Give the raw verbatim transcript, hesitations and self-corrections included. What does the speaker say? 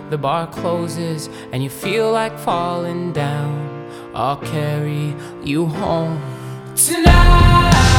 the bar closes and you feel like falling down, I'll carry you home tonight.